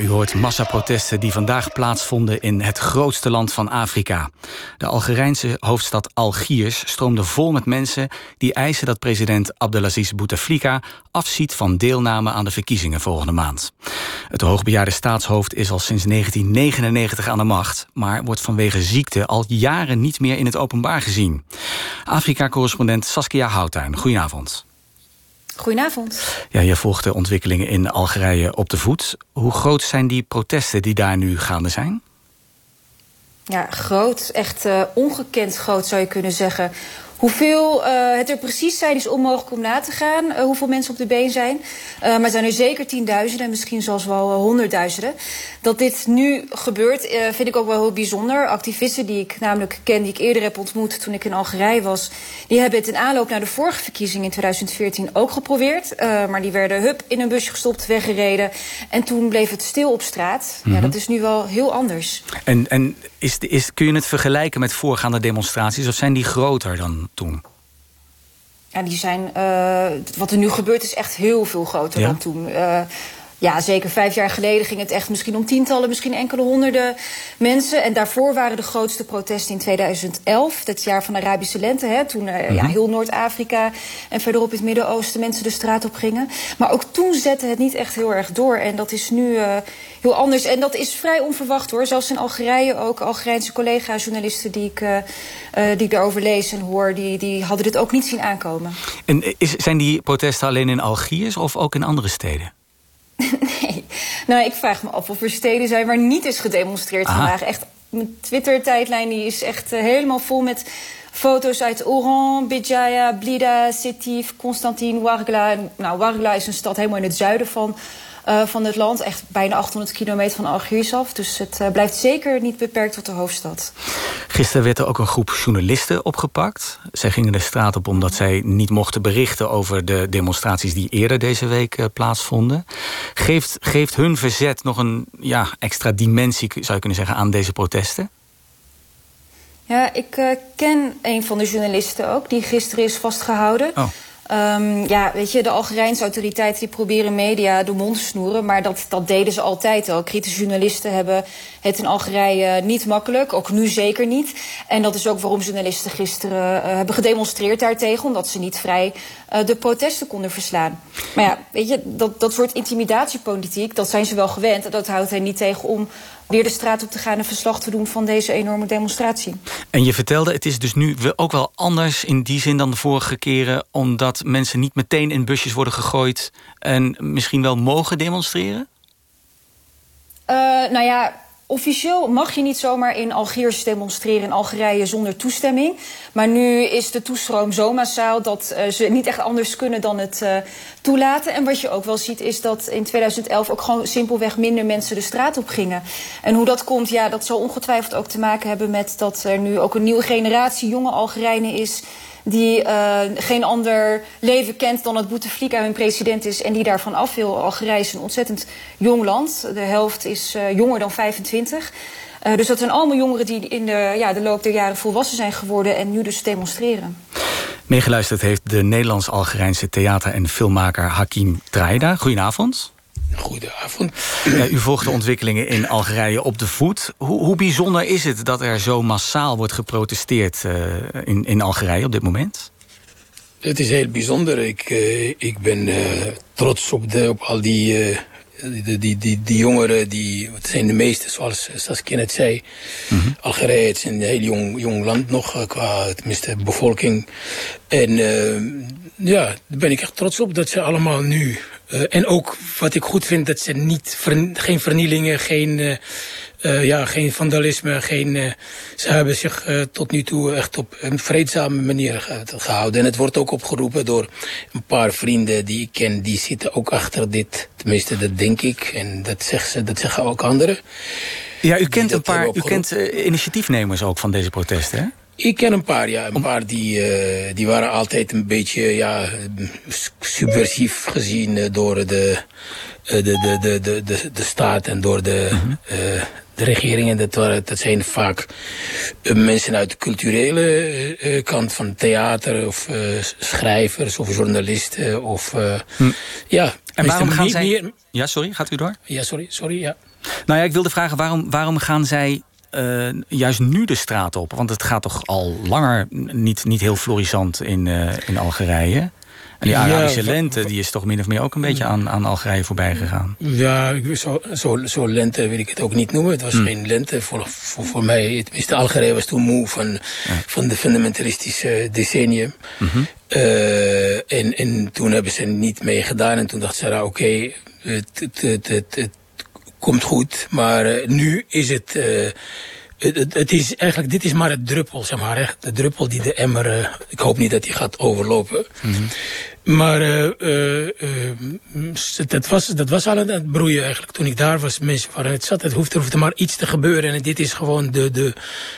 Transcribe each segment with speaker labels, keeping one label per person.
Speaker 1: hoort massaprotesten die vandaag plaatsvonden in het grootste land van Afrika. De Algerijnse hoofdstad Algiers stroomde vol met mensen die eisen dat president Abdelaziz Bouteflika afziet van deelname aan de verkiezingen volgende maand. Het hoogbejaarde staatshoofd is al sinds 1999 aan de macht, maar wordt vanwege ziekte al jaren niet meer in het openbaar gezien. Afrika-correspondent Saskia Houttuin, goedenavond.
Speaker 2: Goedenavond.
Speaker 1: Ja, je volgt de ontwikkelingen in Algerije op de voet. Hoe groot zijn die protesten die daar nu gaande zijn?
Speaker 2: Ja, groot. Echt ongekend groot zou je kunnen zeggen. Hoeveel het er precies zijn is onmogelijk om na te gaan. Hoeveel mensen op de been zijn. Maar het zijn er zeker tienduizenden, misschien zelfs wel honderdduizenden. Dat dit nu gebeurt vind ik ook wel heel bijzonder. Activisten die ik namelijk ken, die ik eerder heb ontmoet toen ik in Algerije was, die hebben het in aanloop naar de vorige verkiezingen in 2014 ook geprobeerd. Maar die werden in een busje gestopt, weggereden. En toen bleef het stil op straat. Ja, dat is nu wel heel anders.
Speaker 1: En kun je het vergelijken met voorgaande demonstraties, of zijn die groter dan toen?
Speaker 2: Ja, die zijn, wat er nu gebeurt is echt heel veel groter dan toen. Ja, zeker 5 jaar geleden ging het echt misschien om tientallen, misschien enkele honderden mensen. En daarvoor waren de grootste protesten in 2011, het jaar van de Arabische lente. Hè, toen heel Noord-Afrika en verderop het Midden-Oosten mensen de straat op gingen. Maar ook toen zette het niet echt heel erg door. En dat is nu heel anders. En dat is vrij onverwacht hoor. Zelfs in Algerije ook Algerijnse collega-journalisten die ik daarover lees en hoor, die hadden dit ook niet zien aankomen.
Speaker 1: En zijn die protesten alleen in Algiers of ook in andere steden?
Speaker 2: Nee, nou, ik vraag me af of er steden zijn waar niet is gedemonstreerd vandaag. Echt, mijn Twitter-tijdlijn die is echt helemaal vol met foto's uit Oran, Béjaïa, Blida, Sétif, Constantine, Ouargla. Nou, Ouargla is een stad helemaal in het zuiden van het land. Echt bijna 800 kilometer van Algiers af. Dus het blijft zeker niet beperkt tot de hoofdstad.
Speaker 1: Gisteren werd er ook een groep journalisten opgepakt. Zij gingen de straat op omdat zij niet mochten berichten over de demonstraties die eerder deze week plaatsvonden. Geeft hun verzet nog een extra dimensie, zou je kunnen zeggen, aan deze protesten?
Speaker 2: Ja, ik ken een van de journalisten ook, die gisteren is vastgehouden. Oh. Weet je, de Algerijnse autoriteiten die proberen media de mond te snoeren, maar dat deden ze altijd al. Kritische journalisten hebben het in Algerije niet makkelijk, ook nu zeker niet. En dat is ook waarom journalisten gisteren hebben gedemonstreerd daartegen, omdat ze niet vrij de protesten konden verslaan. Maar ja, weet je, dat soort intimidatiepolitiek, dat zijn ze wel gewend. En dat houdt hen niet tegen om weer de straat op te gaan en verslag te doen van deze enorme demonstratie. En
Speaker 1: je vertelde, het is dus nu ook wel anders in die zin dan de vorige keren, omdat mensen niet meteen in busjes worden gegooid en misschien wel mogen demonstreren? Officieel mag je niet zomaar in Algiers demonstreren in Algerije zonder toestemming. Maar nu is de toestroom zo massaal dat ze niet echt anders kunnen dan het toelaten. En wat je ook wel ziet is dat in 2011 ook gewoon simpelweg minder mensen de straat op gingen. En hoe dat komt, ja, dat zal ongetwijfeld ook te maken hebben met dat er nu ook een nieuwe generatie jonge Algerijnen is die geen ander leven kent dan dat Bouteflika hun president is en die daarvan af wil. Algerije is een ontzettend jong land. De helft is jonger dan 25. Dus dat zijn allemaal jongeren die in de loop der jaren volwassen zijn geworden en nu dus demonstreren. Meegeluisterd heeft de Nederlands-Algerijnse theater- en filmmaker Hakim Traida. Goedenavond.
Speaker 3: Goedenavond.
Speaker 1: Ja, u volgt de ontwikkelingen in Algerije op de voet. Hoe bijzonder is het dat er zo massaal wordt geprotesteerd in Algerije op dit moment?
Speaker 3: Het is heel bijzonder. Ik ben trots op al die jongeren. Het zijn de meeste, zoals Saskia net zei. Algerije is een heel jong land nog, qua tenminste bevolking. En daar ben ik echt trots op dat ze allemaal nu. En ook wat ik goed vind, dat ze geen vernielingen, geen vandalisme, ze hebben zich tot nu toe echt op een vreedzame manier gehouden. En het wordt ook opgeroepen door een paar vrienden die ik ken, die zitten ook achter dit. Tenminste, dat denk ik. En dat zeggen ook anderen.
Speaker 1: Ja, u kent initiatiefnemers ook van deze protesten, hè?
Speaker 3: Ik ken een paar, ja. Een paar die waren altijd een beetje subversief gezien door de staat en door de regering. En dat zijn vaak mensen uit de culturele kant van theater of schrijvers of journalisten.
Speaker 4: En waarom gaan zij... Ja, sorry, gaat u door?
Speaker 3: Ja, sorry, ja.
Speaker 4: Nou ja, ik wilde vragen, waarom gaan zij juist nu de straat op? Want het gaat toch al langer niet heel florissant in Algerije? En die Arabische lente die is toch min of meer ook een beetje aan Algerije voorbij gegaan.
Speaker 3: Ja, zo lente wil ik het ook niet noemen. Het was geen lente voor mij. Tenminste, Algerije was toen moe van de fundamentalistische decennium. Mm-hmm. En toen hebben ze niet meegedaan. En toen dachten ze, oké, het komt goed. Maar nu is het... Het is eigenlijk, dit is maar het druppel, zeg maar. Echt, de druppel die de emmer... ik hoop niet dat die gaat overlopen. Mm-hmm. Maar dat was al aan het broeien eigenlijk. Toen ik daar was, mensen waren het zat. Er hoefde maar iets te gebeuren. En dit is gewoon de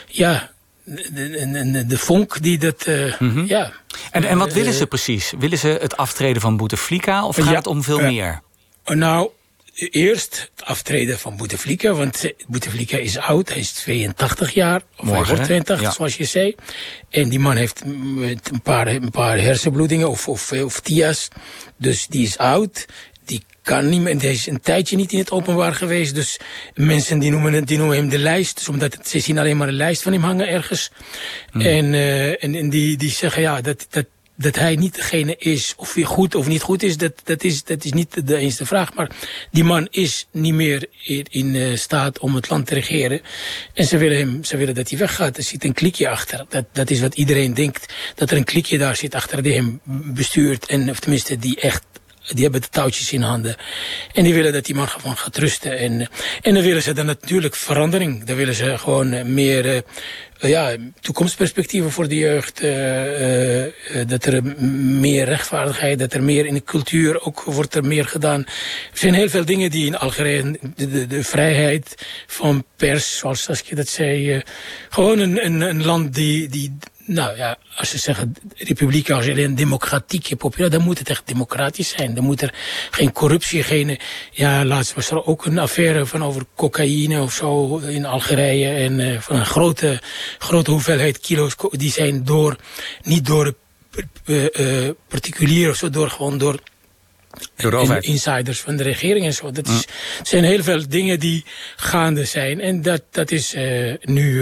Speaker 3: vonk die dat...
Speaker 4: Mm-hmm.
Speaker 3: Ja.
Speaker 4: En wat willen ze precies? Willen ze het aftreden van Bouteflika? Of gaat het om veel meer?
Speaker 3: Nou... Eerst het aftreden van Bouteflika, want Bouteflika is oud, hij is 82 jaar, of hij wordt 82, zoals je zei. En die man heeft een paar hersenbloedingen of TIA's, dus die is oud, die kan niet meer, hij is een tijdje niet in het openbaar geweest, dus mensen die noemen hem de lijst, dus omdat ze zien alleen maar een lijst van hem hangen ergens. En die zeggen ja, dat hij niet degene is, of hij goed of niet goed is, dat is niet de enige vraag. Maar die man is niet meer in staat om het land te regeren. En ze willen dat hij weggaat. Er zit een klikje achter. Dat is wat iedereen denkt, dat er een klikje daar zit achter die hem bestuurt. Of tenminste, die hebben de touwtjes in handen. En die willen dat die man gewoon gaat rusten. En dan willen ze dan natuurlijk verandering. Dan willen ze gewoon meer toekomstperspectieven voor de jeugd. Dat er meer rechtvaardigheid, dat er meer in de cultuur ook wordt er meer gedaan. Er zijn heel veel dingen die in Algerije, de vrijheid van pers, zoals je dat zei. Gewoon een land die nou ja, als ze zeggen Republiek Algerije, democratieke populair, dan moet het echt democratisch zijn. Dan moet er geen corruptie, laatst was er ook een affaire van over cocaïne of zo in Algerije. En van een grote hoeveelheid kilo's, die zijn niet door particulier of zo, door insiders van de regering en zo. Het zijn heel veel dingen die gaande zijn. En dat is nu...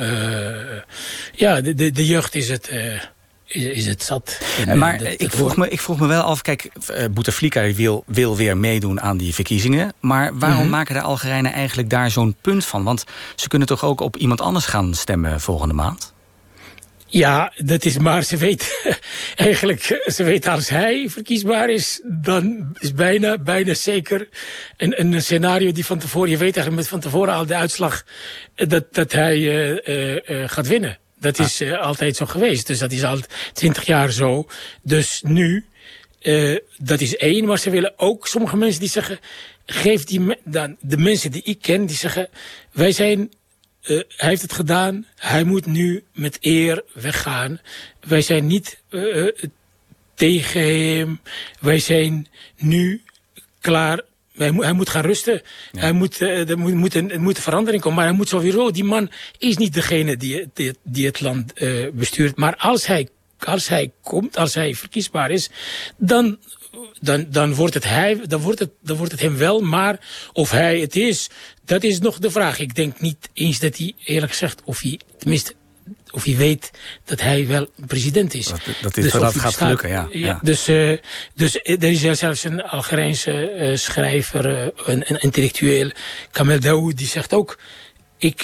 Speaker 3: de jeugd is het zat.
Speaker 4: Maar ik vroeg me wel af... Kijk, Bouteflika wil weer meedoen aan die verkiezingen. Maar waarom maken de Algerijnen eigenlijk daar zo'n punt van? Want ze kunnen toch ook op iemand anders gaan stemmen volgende maand?
Speaker 3: Ja, dat is maar ze weet als hij verkiesbaar is, dan is bijna zeker een scenario die van tevoren, je weet eigenlijk van tevoren al de uitslag, dat hij gaat winnen. Dat is altijd zo geweest. Dus dat is al 20 jaar zo. Dus nu, dat is één, maar ze willen ook sommige mensen die zeggen, geef de mensen die ik ken, die zeggen, wij zijn... hij heeft het gedaan. Hij moet nu met eer weggaan. Wij zijn niet tegen hem. Wij zijn nu klaar. Hij moet gaan rusten. Ja. Er moet verandering komen. Maar hij moet sowieso... Die man is niet degene die het land bestuurt. Maar als hij komt, als hij verkiesbaar is... Dan wordt het hem wel, maar of hij het is, dat is nog de vraag. Ik denk niet eens dat hij, eerlijk gezegd, of hij weet dat hij wel president is.
Speaker 4: Dat gaat lukken, ja.
Speaker 3: Dus er is zelfs een Algerijnse schrijver, een intellectueel, Kamel Daoud, die zegt ook, ik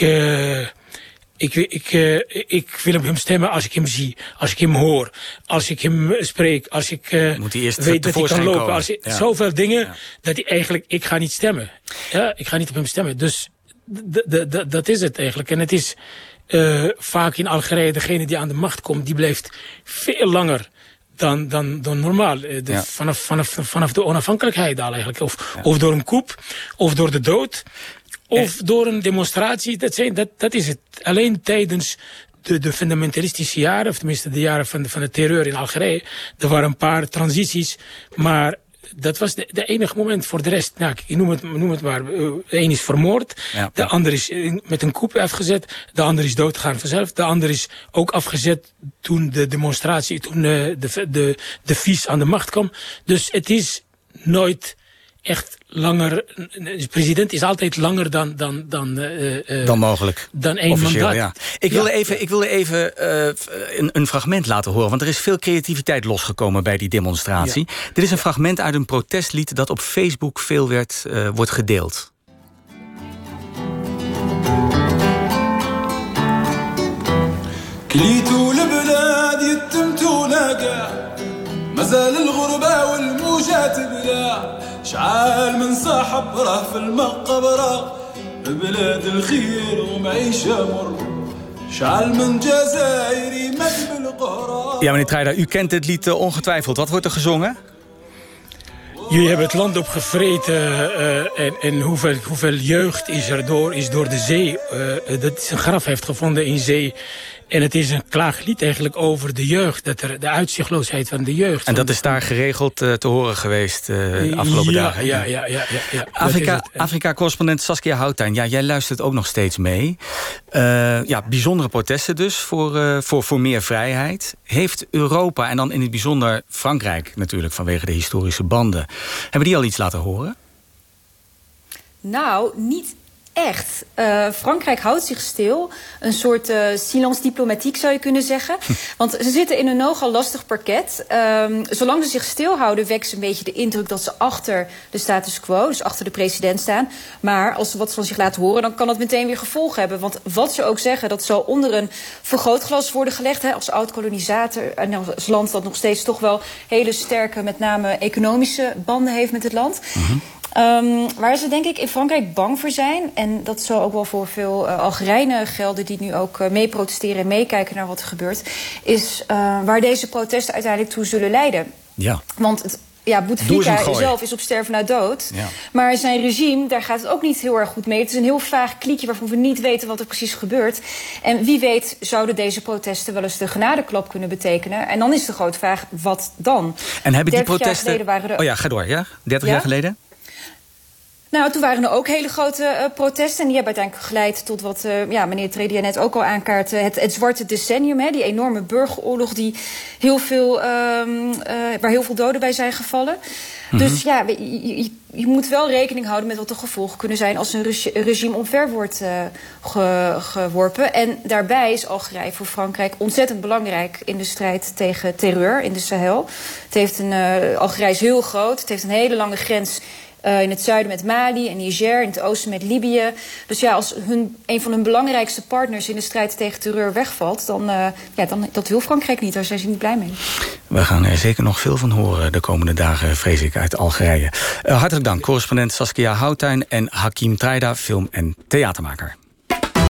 Speaker 3: wil op hem stemmen als ik hem zie, als ik hem hoor, als ik hem spreek, als ik weet dat hij kan lopen. Zoveel dingen dat hij eigenlijk, ik ga niet stemmen. Ja, ik ga niet op hem stemmen. Dus dat is het eigenlijk. En het is vaak in Algerije, degene die aan de macht komt, die blijft veel langer dan normaal. Vanaf de onafhankelijkheid al eigenlijk. Of door een coup, of door de dood. Of door een demonstratie, dat is het. Alleen tijdens de fundamentalistische jaren, of tenminste de jaren van de terreur in Algerije, er waren een paar transities, maar dat was de enige moment. Voor de rest, ik noem het maar, de een is vermoord, de ander is met een coup afgezet, de ander is doodgegaan vanzelf, de ander is ook afgezet toen de demonstratie, toen de vies aan de macht kwam. Dus het is nooit echt langer. De president is altijd langer dan
Speaker 4: mogelijk.
Speaker 3: Dan 1
Speaker 4: officieel,
Speaker 3: mandaat.
Speaker 4: Ja. Ik wilde even een fragment laten horen, want er is veel creativiteit losgekomen bij die demonstratie. Ja. Dit is een fragment uit een protestlied dat op Facebook veel wordt gedeeld.
Speaker 5: كليتو البلاد يتمتو لقى مازال الغربة والموجات بلا شعال من صاحب راه في المقبرة بلاد الخير ومعيشة مر شعال من جزائري مد بالقهرة.
Speaker 4: Ja, meneer Treida, u kent dit lied ongetwijfeld. Wat wordt er gezongen?
Speaker 3: Jullie hebben het land opgevreten en hoeveel jeugd is door de zee. Dat zijn graf heeft gevonden in zee. En het is een klaaglied eigenlijk over de jeugd. De uitzichtloosheid van de jeugd.
Speaker 4: En dat is daar geregeld te horen geweest de afgelopen dagen?
Speaker 3: Ja.
Speaker 4: Afrika-correspondent Saskia Houtijn. Ja, jij luistert ook nog steeds mee. Bijzondere protesten dus voor meer vrijheid. Heeft Europa, en dan in het bijzonder Frankrijk natuurlijk vanwege de historische banden, hebben die al iets laten horen?
Speaker 2: Nou, niet echt. Frankrijk houdt zich stil. Een soort silence diplomatiek zou je kunnen zeggen. Want ze zitten in een nogal lastig parket. Zolang ze zich stilhouden wekt ze een beetje de indruk dat ze achter de status quo, dus achter de president staan. Maar als ze wat van zich laten horen, dan kan dat meteen weer gevolgen hebben. Want wat ze ook zeggen, dat zal onder een vergrootglas worden gelegd. Hè, als oud-kolonisator en als land dat nog steeds toch wel hele sterke, met name economische banden heeft met het land. Mm-hmm. Waar ze denk ik in Frankrijk bang voor zijn, en dat zal ook wel voor veel Algerijnen gelden die nu ook mee protesteren en meekijken naar wat er gebeurt, is waar deze protesten uiteindelijk toe zullen leiden.
Speaker 4: Ja.
Speaker 2: Want Bouteflika zelf is op sterven na dood. Ja. Maar zijn regime, daar gaat het ook niet heel erg goed mee. Het is een heel vaag kliekje waarvan we niet weten wat er precies gebeurt. En wie weet zouden deze protesten wel eens de genadeklap kunnen betekenen. En dan is de grote vraag, wat dan?
Speaker 4: En hebben die protesten... ga door, ja? 30 jaar geleden?
Speaker 2: Nou, toen waren er ook hele grote protesten. En die hebben uiteindelijk geleid tot wat meneer Tredia net ook al aankaartte. Het zwarte decennium, hè, die enorme burgeroorlog die waar heel veel doden bij zijn gevallen. Mm-hmm. Dus ja, je moet wel rekening houden met wat de gevolgen kunnen zijn als een regime omver wordt geworpen. En daarbij is Algerije voor Frankrijk ontzettend belangrijk in de strijd tegen terreur in de Sahel. Algerije is heel groot. Het heeft een hele lange grens in het zuiden met Mali en Niger, in het oosten met Libië. Dus ja, als een van hun belangrijkste partners in de strijd tegen terreur wegvalt, dan dat wil Frankrijk niet. Daar zijn ze niet blij mee.
Speaker 4: We gaan er zeker nog veel van horen de komende dagen, vrees ik, uit Algerije. Hartelijk dank, correspondent Saskia Houtijn en Hakim Treida, film- en theatermaker.